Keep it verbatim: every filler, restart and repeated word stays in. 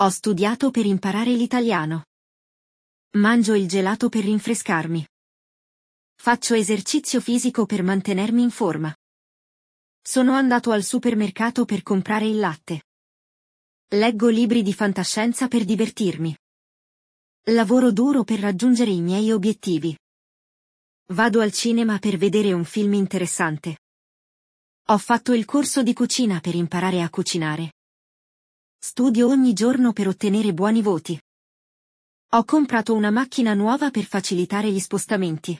Ho studiato per imparare l'italiano. Mangio il gelato per rinfrescarmi. Faccio esercizio fisico per mantenermi in forma. Sono andato al supermercato per comprare il latte. Leggo libri di fantascienza per divertirmi. Lavoro duro per raggiungere i miei obiettivi. Vado al cinema per vedere un film interessante. Ho fatto il corso di cucina per imparare a cucinare. Studio ogni giorno per ottenere buoni voti. Ho comprato una macchina nuova per facilitare gli spostamenti.